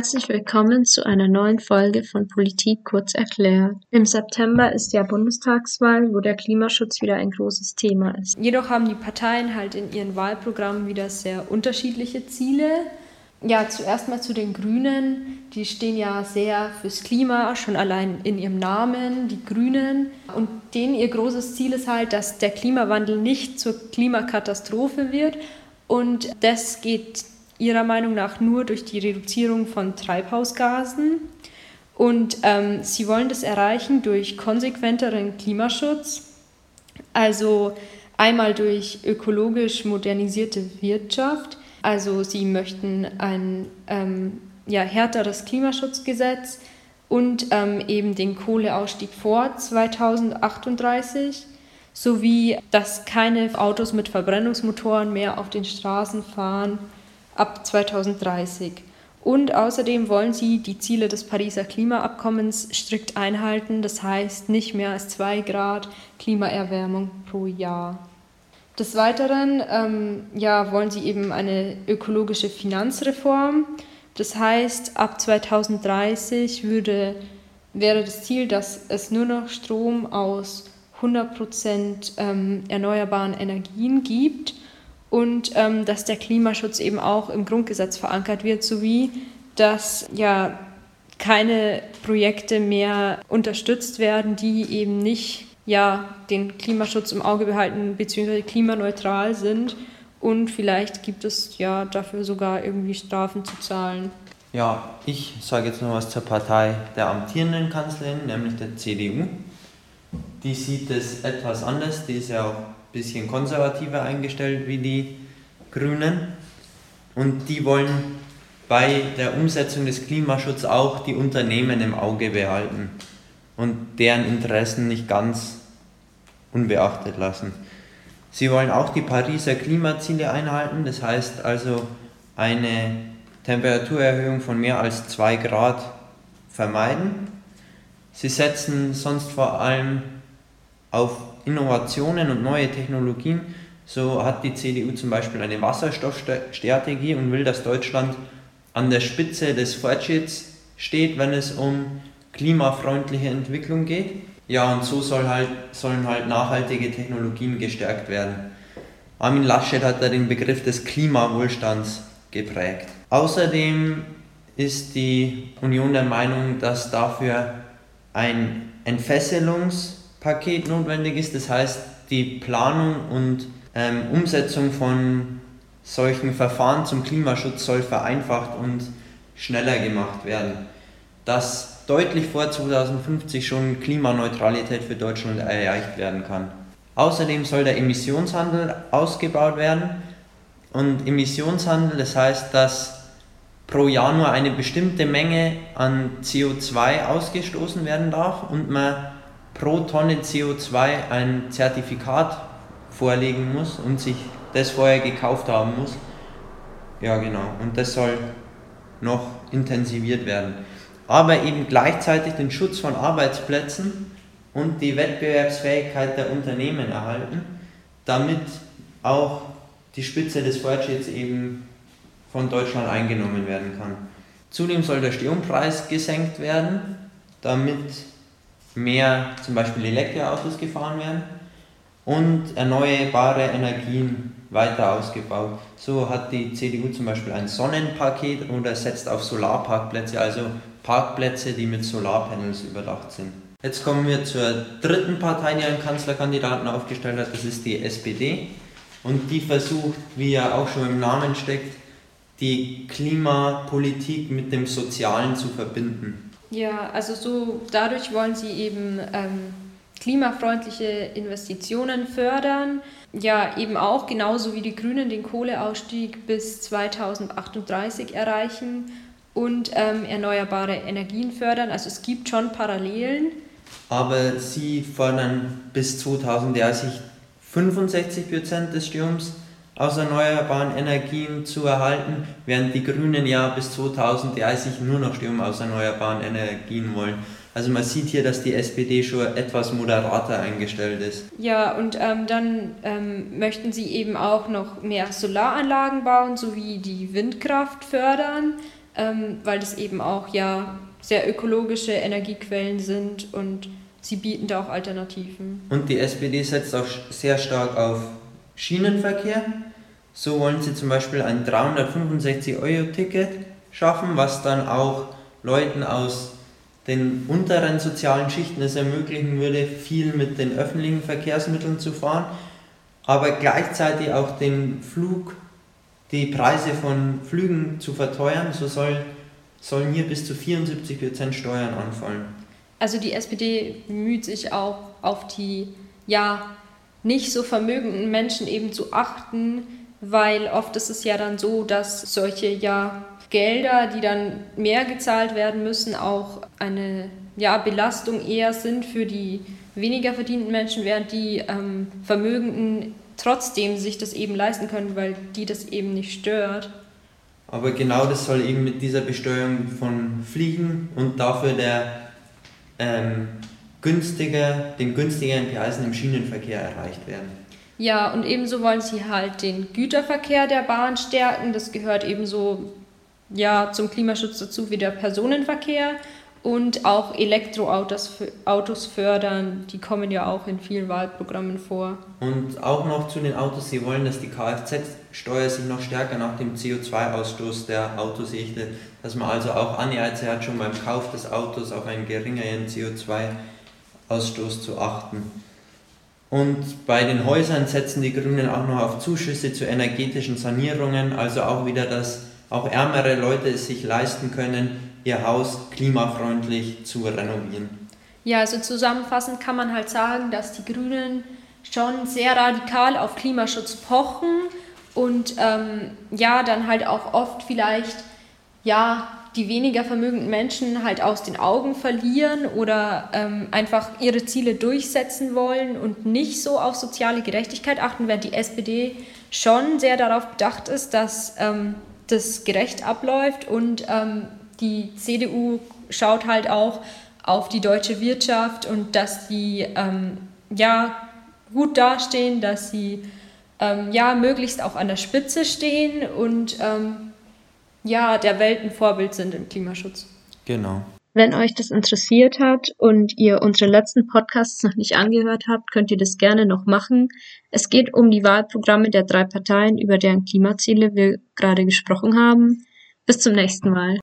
Herzlich willkommen zu einer neuen Folge von Politik kurz erklärt. Im September ist ja Bundestagswahl, wo der Klimaschutz wieder ein großes Thema ist. Jedoch haben die Parteien halt in ihren Wahlprogrammen wieder sehr unterschiedliche Ziele. Ja, zuerst mal zu den Grünen. Die stehen ja sehr fürs Klima, schon allein in ihrem Namen, die Grünen. Und denen ihr großes Ziel ist halt, dass der Klimawandel nicht zur Klimakatastrophe wird. Und das geht ihrer Meinung nach nur durch die Reduzierung von Treibhausgasen. Und sie wollen das erreichen durch konsequenteren Klimaschutz, also einmal durch ökologisch modernisierte Wirtschaft. Also sie möchten ein härteres Klimaschutzgesetz und eben den Kohleausstieg vor 2038, sowie dass keine Autos mit Verbrennungsmotoren mehr auf den Straßen fahren ab 2030. Und außerdem wollen sie die Ziele des Pariser Klimaabkommens strikt einhalten, das heißt nicht mehr als 2 Grad Klimaerwärmung pro Jahr. Des Weiteren wollen sie eben eine ökologische Finanzreform. Das heißt, ab 2030 wäre das Ziel, dass es nur noch Strom aus 100% erneuerbaren Energien gibt und dass der Klimaschutz eben auch im Grundgesetz verankert wird, sowie dass keine Projekte mehr unterstützt werden, die eben nicht den Klimaschutz im Auge behalten bzw. klimaneutral sind, und vielleicht gibt es dafür sogar irgendwie Strafen zu zahlen. Ja, ich sage jetzt noch was zur Partei der amtierenden Kanzlerin, nämlich der CDU. Die sieht es etwas anders, die ist ja auch ein bisschen konservativer eingestellt wie die Grünen, und die wollen bei der Umsetzung des Klimaschutzes auch die Unternehmen im Auge behalten und deren Interessen nicht ganz unbeachtet lassen. Sie wollen auch die Pariser Klimaziele einhalten, das heißt also eine Temperaturerhöhung von mehr als 2 Grad vermeiden. Sie setzen sonst vor allem auf Innovationen und neue Technologien. So hat die CDU zum Beispiel eine Wasserstoffstrategie und will, dass Deutschland an der Spitze des Fortschritts steht, wenn es um klimafreundliche Entwicklung geht. Ja, und so sollen halt nachhaltige Technologien gestärkt werden. Armin Laschet hat da den Begriff des Klimawohlstands geprägt. Außerdem ist die Union der Meinung, dass dafür ein Entfesselungspaket notwendig ist. Das heißt, die Planung und Umsetzung von solchen Verfahren zum Klimaschutz soll vereinfacht und schneller gemacht werden, dass deutlich vor 2050 schon Klimaneutralität für Deutschland erreicht werden kann. Außerdem soll der Emissionshandel ausgebaut werden, und Emissionshandel, das heißt, dass pro Jahr nur eine bestimmte Menge an CO2 ausgestoßen werden darf und man pro Tonne CO2 ein Zertifikat vorlegen muss und sich das vorher gekauft haben muss. Ja, genau. Und das soll noch intensiviert werden. Aber eben gleichzeitig den Schutz von Arbeitsplätzen und die Wettbewerbsfähigkeit der Unternehmen erhalten, damit auch die Spitze des Fortschritts eben von Deutschland eingenommen werden kann. Zudem soll der Strompreis gesenkt werden, damit mehr zum Beispiel Elektroautos gefahren werden und erneuerbare Energien weiter ausgebaut. So hat die CDU zum Beispiel ein Sonnenpaket oder setzt auf Solarparkplätze, also Parkplätze, die mit Solarpanels überdacht sind. Jetzt kommen wir zur dritten Partei, die einen Kanzlerkandidaten aufgestellt hat, das ist die SPD. Und die versucht, wie ja auch schon im Namen steckt, die Klimapolitik mit dem Sozialen zu verbinden. Ja, also dadurch wollen sie eben klimafreundliche Investitionen fördern. Ja, eben auch genauso wie die Grünen den Kohleausstieg bis 2038 erreichen und erneuerbare Energien fördern. Also es gibt schon Parallelen. Aber sie fordern bis 2030 65% des Stroms aus erneuerbaren Energien zu erhalten, während die Grünen ja bis 2030 nur noch Strom aus erneuerbaren Energien wollen. Also man sieht hier, dass die SPD schon etwas moderater eingestellt ist. Ja, und dann möchten sie eben auch noch mehr Solaranlagen bauen, sowie die Windkraft fördern. weil das eben auch ja sehr ökologische Energiequellen sind und sie bieten da auch Alternativen. Und die SPD setzt auch sehr stark auf Schienenverkehr. So wollen sie zum Beispiel ein 365-Euro-Ticket schaffen, was dann auch Leuten aus den unteren sozialen Schichten es ermöglichen würde, viel mit den öffentlichen Verkehrsmitteln zu fahren, aber gleichzeitig auch die Preise von Flügen zu verteuern. So sollen hier bis zu 74% Steuern anfallen. Also die SPD bemüht sich auch auf die nicht so vermögenden Menschen eben zu achten, weil oft ist es ja dann so, dass solche Gelder, die dann mehr gezahlt werden müssen, auch eine Belastung eher sind für die weniger verdienten Menschen, während die Vermögenden trotzdem sich das eben leisten können, weil die das eben nicht stört. Aber genau das soll eben mit dieser Besteuerung von Fliegen und dafür den günstigeren Preisen im Schienenverkehr erreicht werden. Ja, und ebenso wollen sie halt den Güterverkehr der Bahn stärken. Das gehört ebenso zum Klimaschutz dazu wie der Personenverkehr. Und auch Elektroautos fördern, die kommen ja auch in vielen Wahlprogrammen vor. Und auch noch zu den Autos, sie wollen, dass die Kfz-Steuer sich noch stärker nach dem CO2-Ausstoß der Autos richtet, dass man also auch Anreize hat, schon beim Kauf des Autos auf einen geringeren CO2-Ausstoß zu achten. Und bei den Häusern setzen die Grünen auch noch auf Zuschüsse zu energetischen Sanierungen, also auch wieder, dass auch ärmere Leute es sich leisten können, ihr Haus klimafreundlich zu renovieren. Ja, also zusammenfassend kann man halt sagen, dass die Grünen schon sehr radikal auf Klimaschutz pochen und dann halt auch oft vielleicht die weniger vermögenden Menschen halt aus den Augen verlieren oder einfach ihre Ziele durchsetzen wollen und nicht so auf soziale Gerechtigkeit achten, während die SPD schon sehr darauf bedacht ist, dass das gerecht abläuft und die CDU schaut halt auch auf die deutsche Wirtschaft und dass die gut dastehen, dass sie möglichst auch an der Spitze stehen und der Welt ein Vorbild sind im Klimaschutz. Genau. Wenn euch das interessiert hat und ihr unsere letzten Podcasts noch nicht angehört habt, könnt ihr das gerne noch machen. Es geht um die Wahlprogramme der 3 Parteien, über deren Klimaziele wir gerade gesprochen haben. Bis zum nächsten Mal.